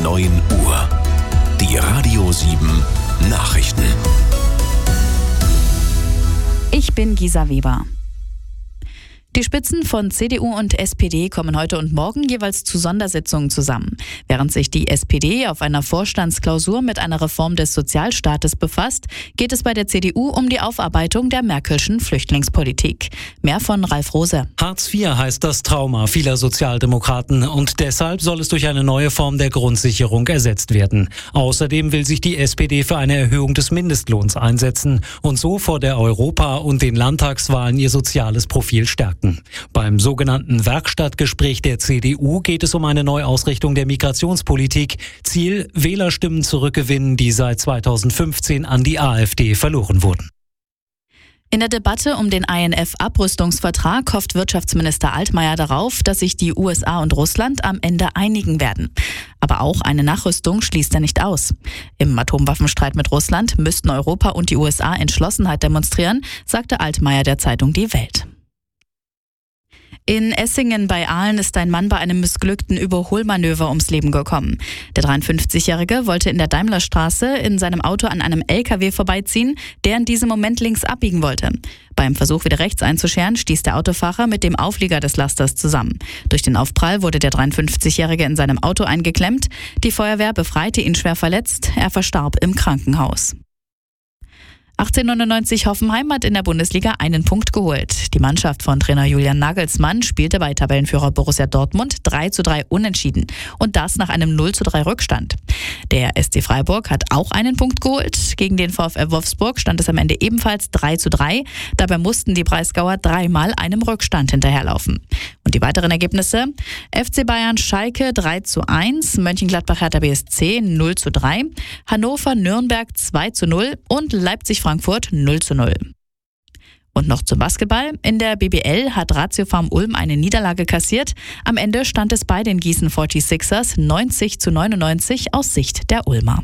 9 Uhr. Die Radio 7 Nachrichten. Ich bin Gisa Weber. Die Spitzen von CDU und SPD kommen heute und morgen jeweils zu Sondersitzungen zusammen. Während sich die SPD auf einer Vorstandsklausur mit einer Reform des Sozialstaates befasst, geht es bei der CDU um die Aufarbeitung der Merkelschen Flüchtlingspolitik. Mehr von Ralf Rose. Hartz IV heißt das Trauma vieler Sozialdemokraten und deshalb soll es durch eine neue Form der Grundsicherung ersetzt werden. Außerdem will sich die SPD für eine Erhöhung des Mindestlohns einsetzen und so vor der Europa- und den Landtagswahlen ihr soziales Profil stärken. Beim sogenannten Werkstattgespräch der CDU geht es um eine Neuausrichtung der Migrationspolitik. Ziel: Wählerstimmen zurückgewinnen, die seit 2015 an die AfD verloren wurden. In der Debatte um den INF-Abrüstungsvertrag hofft Wirtschaftsminister Altmaier darauf, dass sich die USA und Russland am Ende einigen werden. Aber auch eine Nachrüstung schließt er nicht aus. Im Atomwaffenstreit mit Russland müssten Europa und die USA Entschlossenheit demonstrieren, sagte Altmaier der Zeitung Die Welt. In Essingen bei Aalen ist ein Mann bei einem missglückten Überholmanöver ums Leben gekommen. Der 53-Jährige wollte in der Daimlerstraße in seinem Auto an einem LKW vorbeiziehen, der in diesem Moment links abbiegen wollte. Beim Versuch, wieder rechts einzuscheren, stieß der Autofahrer mit dem Auflieger des Lasters zusammen. Durch den Aufprall wurde der 53-Jährige in seinem Auto eingeklemmt. Die Feuerwehr befreite ihn schwer verletzt. Er verstarb im Krankenhaus. 1899 Hoffenheim hat in der Bundesliga einen Punkt geholt. Die Mannschaft von Trainer Julian Nagelsmann spielte bei Tabellenführer Borussia Dortmund 3:3 unentschieden und das nach einem 0:3 Rückstand. Der SC Freiburg hat auch einen Punkt geholt. Gegen den VfL Wolfsburg stand es am Ende ebenfalls 3:3. Dabei mussten die Breisgauer dreimal einem Rückstand hinterherlaufen. Und die weiteren Ergebnisse: FC Bayern Schalke 3:1, Mönchengladbach Hertha BSC 0:3, Hannover Nürnberg 2:0 und Leipzig Frankfurt 0:0. Und noch zum Basketball. In der BBL hat Ratio Farm Ulm eine Niederlage kassiert. Am Ende stand es bei den Gießen 46ers 90:99 aus Sicht der Ulmer.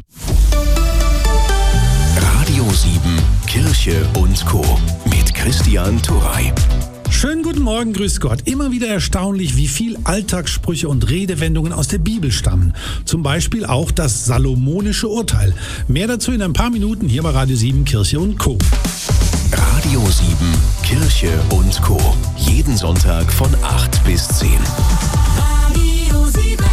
Radio 7 Kirche und Co. mit Christian Turrey. Schönen guten Morgen, grüß Gott. Immer wieder erstaunlich, wie viel Alltagssprüche und Redewendungen aus der Bibel stammen. Zum Beispiel auch das salomonische Urteil. Mehr dazu in ein paar Minuten hier bei Radio 7 Kirche und Co. Radio 7 Kirche und Co. Jeden Sonntag von 8 bis 10. Radio 7.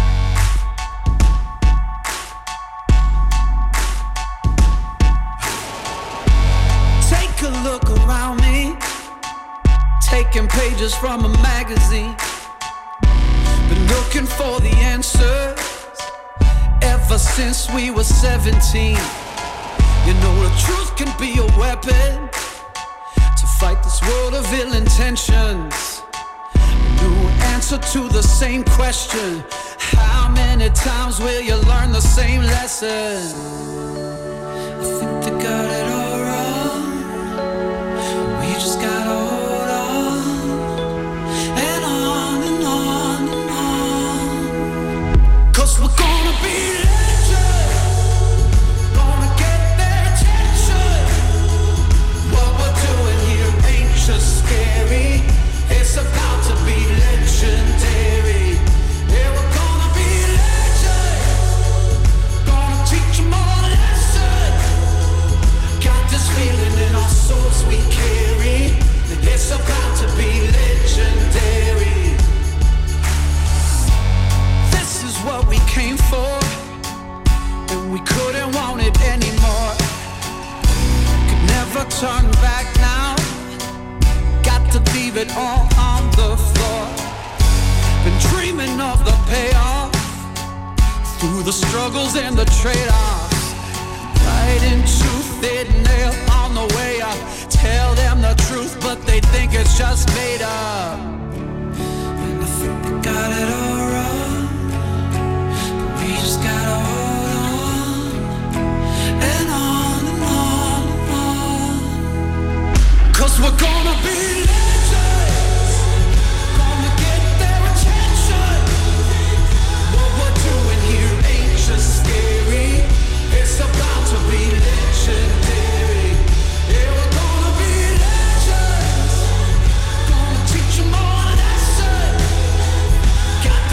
Take a look around me. Taking pages from a magazine. Been looking for the answers ever since we were 17. You know the truth can be a weapon to fight this world of ill intentions. A new answer to the same question. How many times will you learn the same lesson? I think they got it all wrong. We just gotta hold on and on and on and on. 'Cause we're gonna be legends, gonna get their attention. What we're doing here ain't just scary, it's about to be legendary. Yeah, we're gonna be legends, gonna teach them all a lesson. Got this feeling in our souls we carry, it's about to be legendary. This is what we came for, and we couldn't want it anymore. Could never turn back now, got to leave it all on the floor. Been dreaming of the payoff, through the struggles and the trade-offs. Right into thin nail on the way up. Tell them the truth, but they think it's just made up. And I think they got it all wrong, but we just gotta hold on and on and on and on. 'Cause we're gonna be legends, gonna get their attention. What we're doing here ain't just scary, it's about to be legendary. Yeah, we're gonna be legends, gonna teach them all a lesson. Got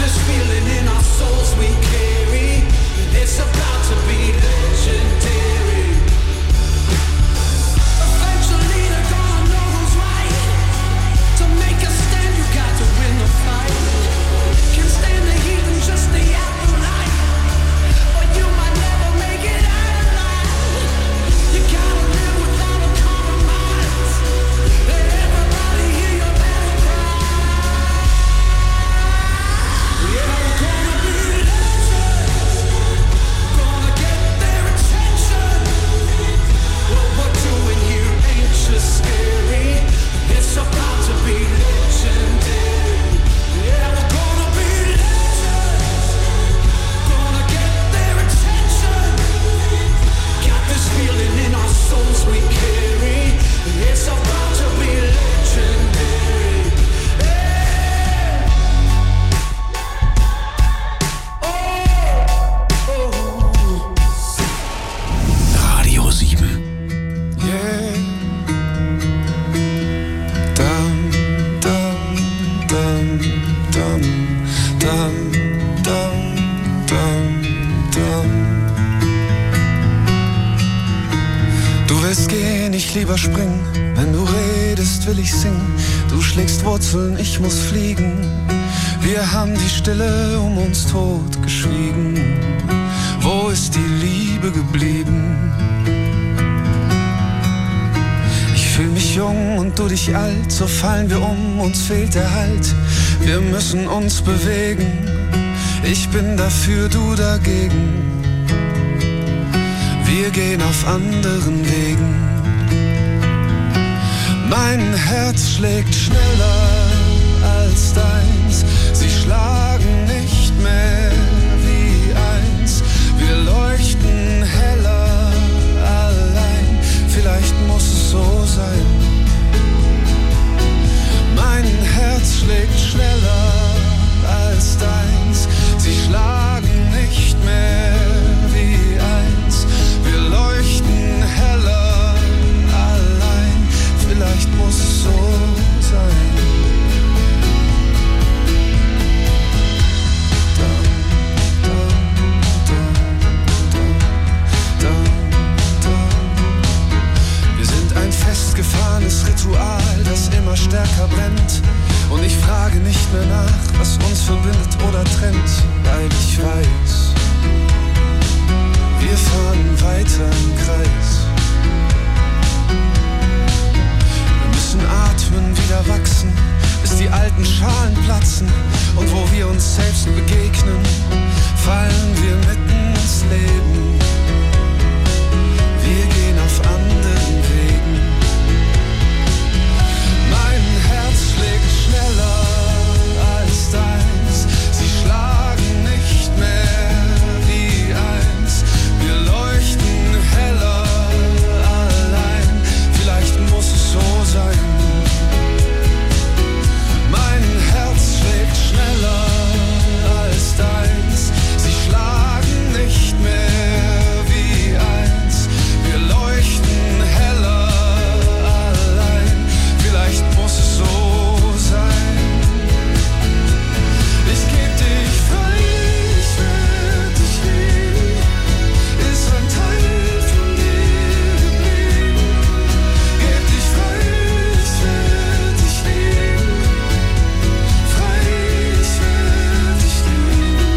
ich lieber springen. Wenn du redest, will ich singen. Du schlägst Wurzeln, ich muss fliegen. Wir haben die Stille um uns tot geschwiegen. Wo ist die Liebe geblieben? Ich fühl mich jung und du dich alt. So fallen wir um, uns fehlt der Halt. Wir müssen uns bewegen. Ich bin dafür, du dagegen. Wir gehen auf anderen Wegen. Mein Herz schlägt schneller als deins. Sie schlagen nicht mehr wie eins. Wir leuchten heller allein. Vielleicht muss es so sein. Mein Herz schlägt schneller als deins. Sie schlagen nicht mehr wie eins. Wir leuchten heller allein. Vielleicht muss es so sein. Wir sind ein festgefahrenes Ritual, das immer stärker brennt. Und ich frage nicht mehr nach, was uns verbindet oder trennt, weil ich weiß, wir fahren weiter im Kreis. Wir müssen atmen, wieder wachsen, bis die alten Schalen platzen. Und wo wir uns selbst begegnen, fallen wir mitten ins Leben. Wir gehen auf anderen Wegen. Mein Herz schlägt schneller als deins. Sie schlagen nicht mehr wie eins. Wir leuchten heller allein. Vielleicht muss es so sein. Mein Herz schlägt schneller als deins. Sie schlagen nicht mehr wie eins. Wir leuchten heller allein. Vielleicht muss es so sein. Ich geb dich frei, ich werd dich lieben. Ist ein Teil von dir geblieben. Geb dich frei, ich werd dich lieben. Frei, ich werd dich lieben.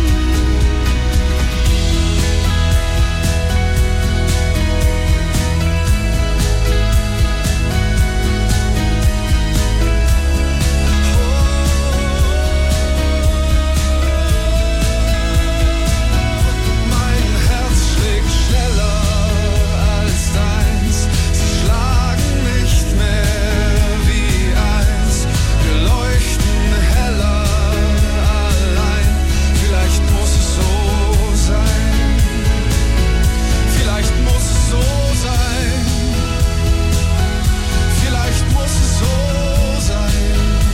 Mein Herz schlägt schneller als deins. Sie schlagen nicht mehr wie eins. Wir leuchten heller allein. Vielleicht muss es so sein. Vielleicht muss es so sein. Vielleicht muss es so sein.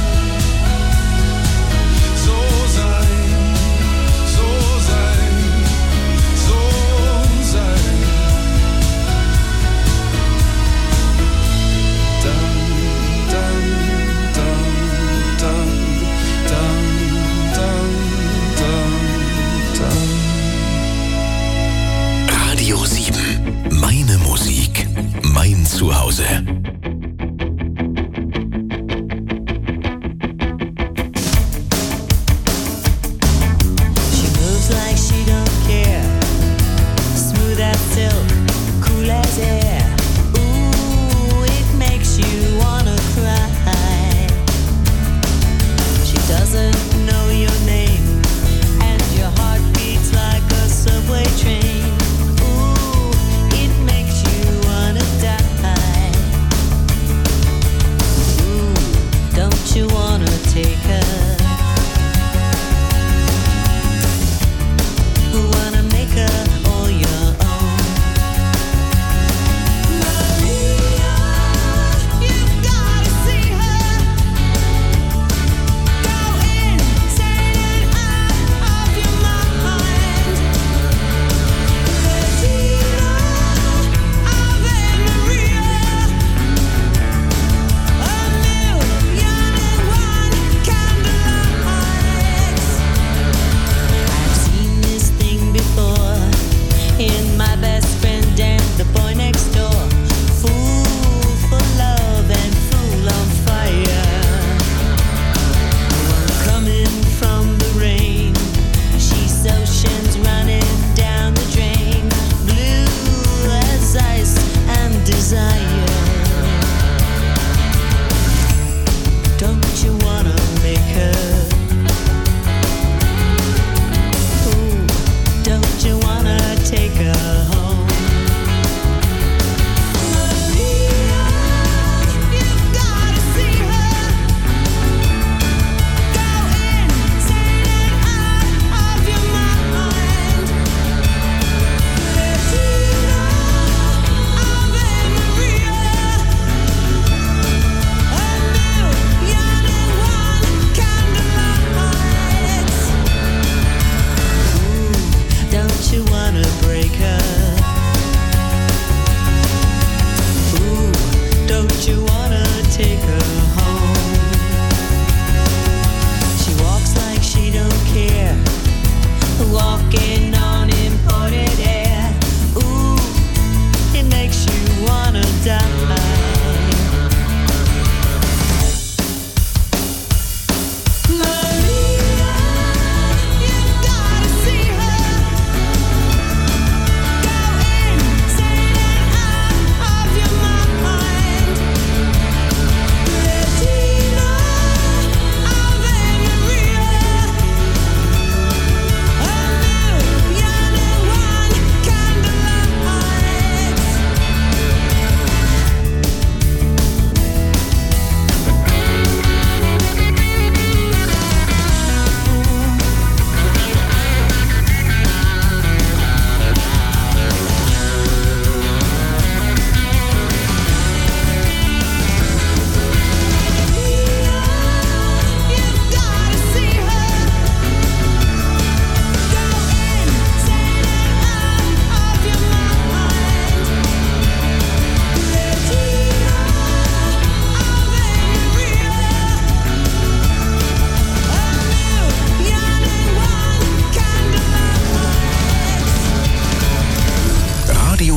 So sein. So sein. So sein. Dann, dann, dann, dann, dann, dann, dann, dann. Radio 7. Meine Musik. Mein Zuhause. She moves like she don't care. Smooth as silk, cool as air. Ooh, it makes you wanna cry. She doesn't know your name, and your heart beats like a subway train. Ooh, it makes you wanna die.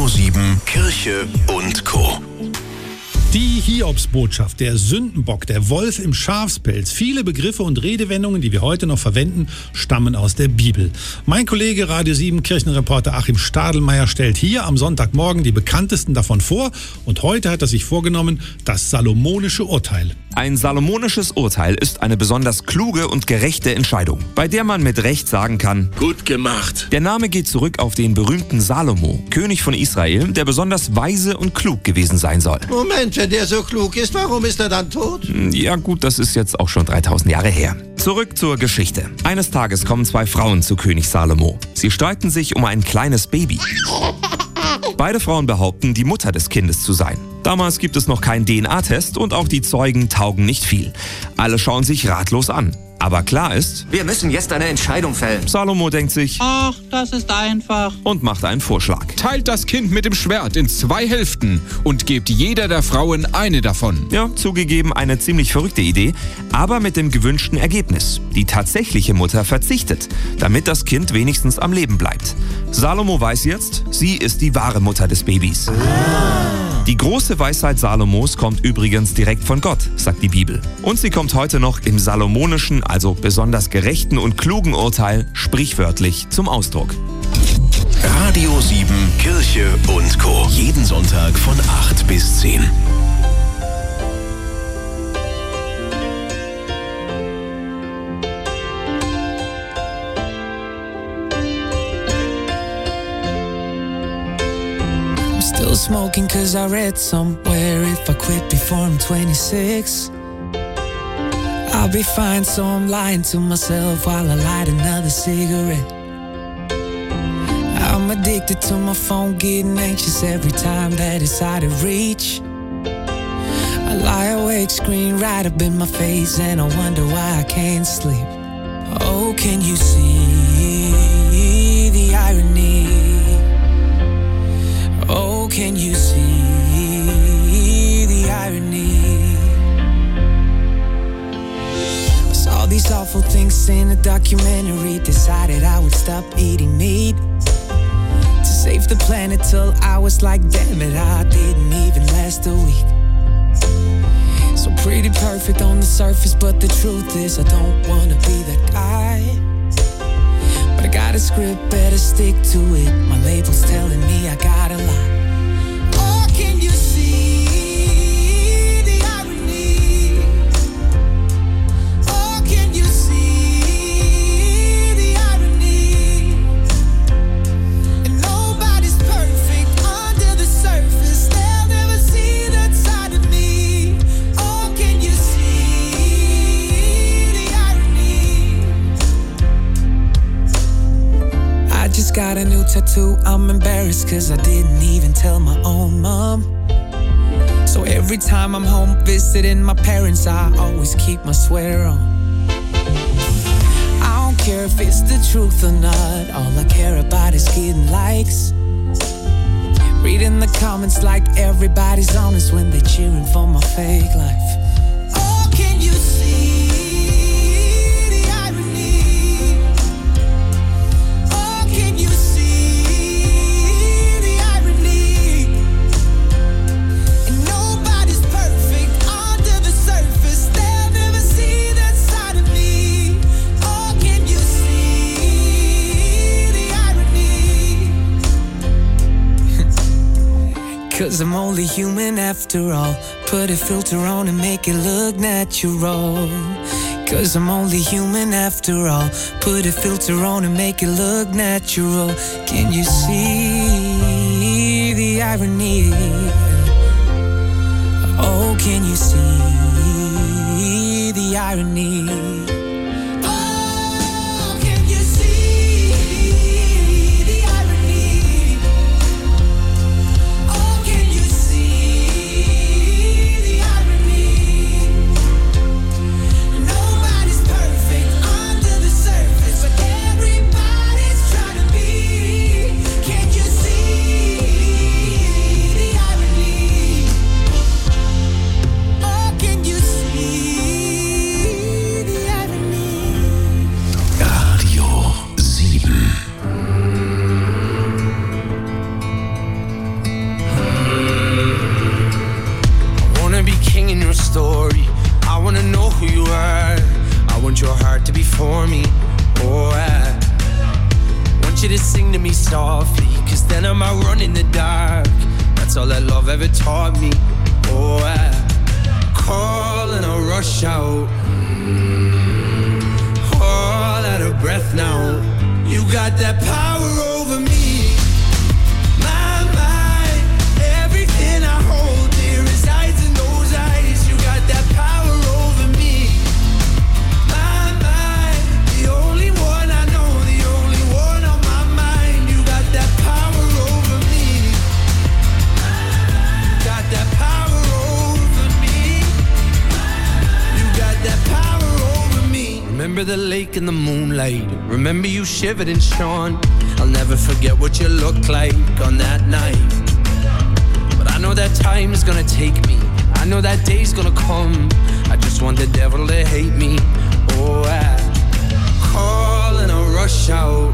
Radio 7 Kirche und Co. Die Hiobsbotschaft, der Sündenbock, der Wolf im Schafspelz. Viele Begriffe und Redewendungen, die wir heute noch verwenden, stammen aus der Bibel. Mein Kollege Radio 7 Kirchenreporter Achim Stadelmeier stellt hier am Sonntagmorgen die bekanntesten davon vor. Und heute hat er sich vorgenommen, das salomonische Urteil. Ein salomonisches Urteil ist eine besonders kluge und gerechte Entscheidung, bei der man mit Recht sagen kann: Gut gemacht. Der Name geht zurück auf den berühmten Salomo, König von Israel, der besonders weise und klug gewesen sein soll. Moment, wenn der so klug ist, warum ist er dann tot? Ja gut, das ist jetzt auch schon 3000 Jahre her. Zurück zur Geschichte. Eines Tages kommen zwei Frauen zu König Salomo. Sie streiten sich um ein kleines Baby. Beide Frauen behaupten, die Mutter des Kindes zu sein. Damals gibt es noch keinen DNA-Test und auch die Zeugen taugen nicht viel. Alle schauen sich ratlos an. Aber klar ist, Wir müssen jetzt eine Entscheidung fällen. Salomo denkt sich Ach, das ist einfach. und macht einen Vorschlag. Teilt das Kind mit dem Schwert in 2 Hälften und gebt jeder der Frauen eine davon. Ja, zugegeben eine ziemlich verrückte Idee, aber mit dem gewünschten Ergebnis. Die tatsächliche Mutter verzichtet, damit das Kind wenigstens am Leben bleibt. Salomo weiß jetzt, sie ist die wahre Mutter des Babys. Die große Weisheit Salomos kommt übrigens direkt von Gott, sagt die Bibel. Und sie kommt heute noch im salomonischen, also besonders gerechten und klugen Urteil, sprichwörtlich zum Ausdruck. Radio 7 Kirche und Co. Jeden Sonntag von 8 bis 10. Still smoking cause I read somewhere if I quit before I'm 26 I'll be fine, so I'm lying to myself while I light another cigarette. I'm addicted to my phone, getting anxious every time that it's out of reach. I lie awake, screen right up in my face, and I wonder why I can't sleep. Oh, can you see the irony? Oh, can you see the irony? Saw these awful things in a documentary. Decided I would stop eating meat to save the planet till I was like, damn it, I didn't even last a week. So pretty perfect on the surface, but the truth is I don't wanna be that guy. But I got a script, better stick to it. My label's telling me I gotta lie. Oh, can you see the irony? Oh, can you see the irony? And nobody's perfect under the surface. They'll never see that side of me. Oh, can you see the irony? I just got a new tattoo, I'm embarrassed cause I didn't even tell my own mom. So every time I'm home visiting my parents, I always keep my sweater on. I don't care if it's the truth or not, all I care about is getting likes. Reading the comments like everybody's honest when they're cheering for my fake life. Oh, can you see the irony? Oh, can you see the irony? And nobody's perfect under the surface. They'll never see that side of me. Oh, can you see the irony? Cause I'm only human after all. Put a filter on and make it look natural. Cause I'm only human after all. Put a filter on and make it look natural. Can you see the irony? Oh, can you see the irony? Oh, can you see the irony? Oh, can you see the irony? Nobody's perfect under the surface, but everybody's trying to be. Can you see the irony? Oh, can you see the irony? softly, 'cause then I might run in the dark. That's all that love ever taught me. Oh, I call and I rush out, all out of breath now. You got that power over me, my mind. Everything I hold dear resides in those eyes. You got that power over me, my mind. The only one I know, the only one on my mind. You got that power over me, got that power over me. You got that power over me. Remember the lake in the moonlight. Remember you shivered and shone. I'll never forget what you looked like on that night. But I know that time is gonna take me. I know that day's gonna come. I just want the devil to hate me. Oh, I call and I rush out,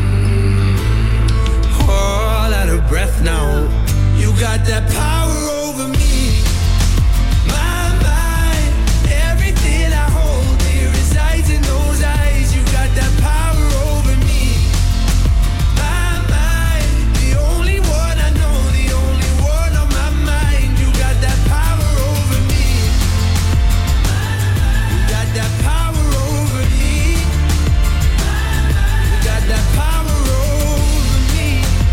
all out of breath now. You got that power over me, my mind. Everything I hold dear resides in those eyes. You got that power over me, my mind. The only one I know, the only one on my mind. You got that power over me, you got that power over me, you got that power over me.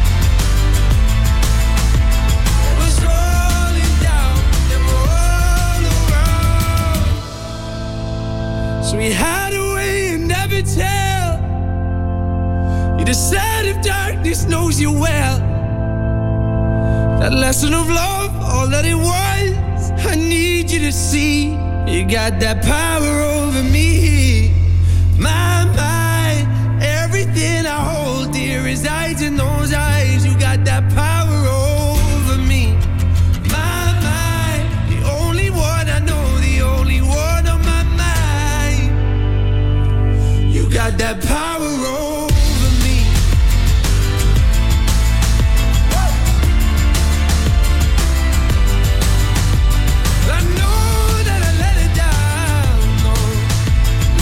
It was rolling down and all around, so we hide away and never tell. You decide if darkness knows you well. That lesson of love, all that it was, I need you to see. You got that power over me, my mind. Everything I hold dear resides in those eyes. You got that power over me, my mind. The only one I know, the only one on my mind. You got that power over me. I know that I let it down, no.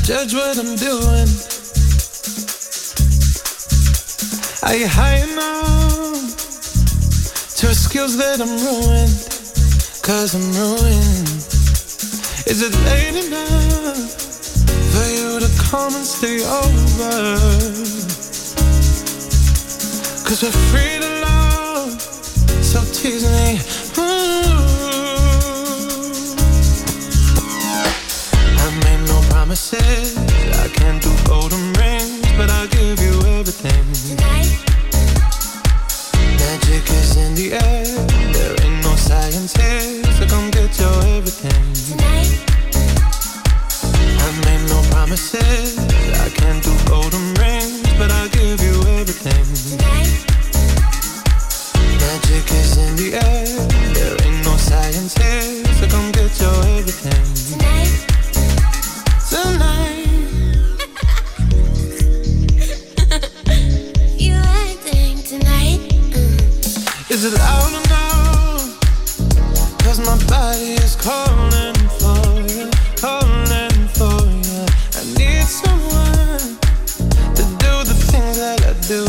Judge what I'm doing. Are you high enough to skills that I'm ruined? Cause I'm ruined. Is it late enough for you to come and stay over? Cause we're free to love, so tease me. I made no promises, I can't do golden rings, but I'll give you everything. Tonight. Magic is in the air, there ain't no science here, so come get your everything. Tonight. I made no promises, I can't do golden rings, but I'll give you everything. Tonight. Magic is in the air, there ain't no science here, so come get your everything. Tonight. Tonight. You acting tonight. Is it loud enough? Cause my body is calling for you, calling for you. I need someone to do the things that I do.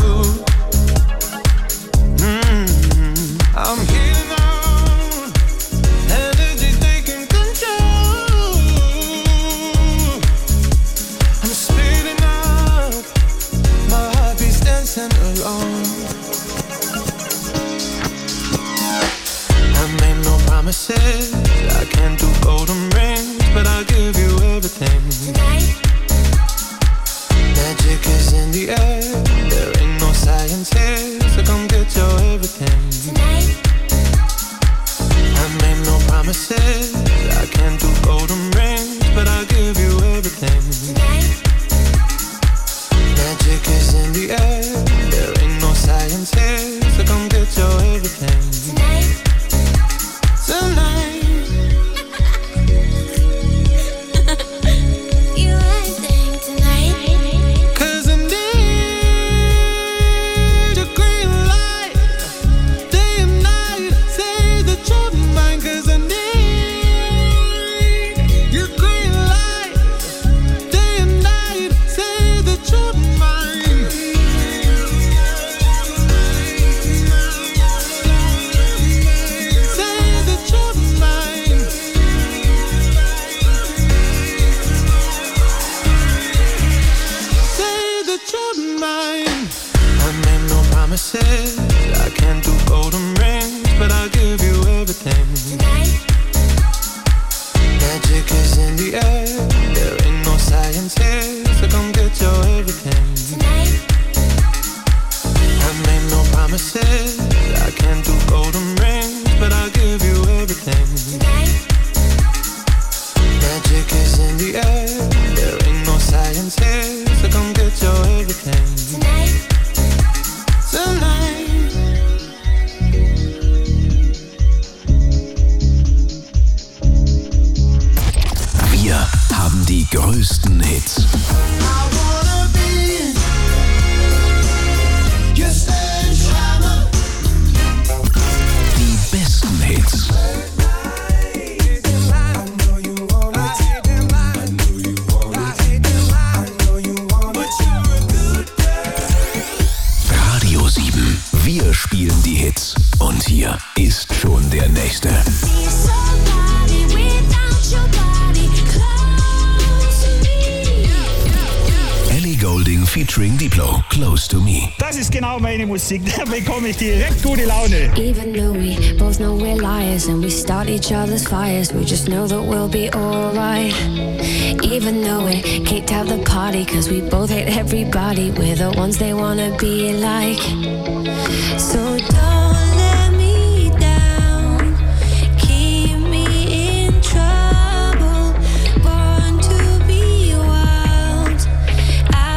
I'm healing on energy taking control. I'm speeding up, my heartbeat's dancing alone. I made no promises, I can't do golden rings, but I'll give you everything. Tonight. Magic is in the air, there ain't no science here, so come get your everything. Tonight. I made no promises, I can't do golden rings, but I'll give you everything. Tonight. Magic is in the air, there ain't no science here, so come get your everything. Tonight. Tonight. You acting tonight. Cause I need your green light, day and night, say that you're mine. Cause I need your green light, day and night, say that you're mine. Say that you're mine. Say that you're mine. I made no promises, I can't do golden rings, but I'll give you everything. Tonight. Magic is in the air, there ain't no science here, so come get your everything. Tonight. I made no promises, I can't do golden rings, but I'll give you everything. Tonight. Magic is in the air, there ain't no science here, so come get your everything. Tonight. Tonight. Wir haben die größten Hits. Die besten Hits. Radio 7. Wir spielen die Hits. Und hier ist schon der nächste. Ellie Goulding featuring Diplo, Close to Me. Das ist genau meine Musik, da bekomme ich direkt gute Laune. Even though we both know we're liars and we start each other's fires, we just know that we'll be alright. Even though we kicked out the party cause we both hate everybody, we're the ones they wanna be like. So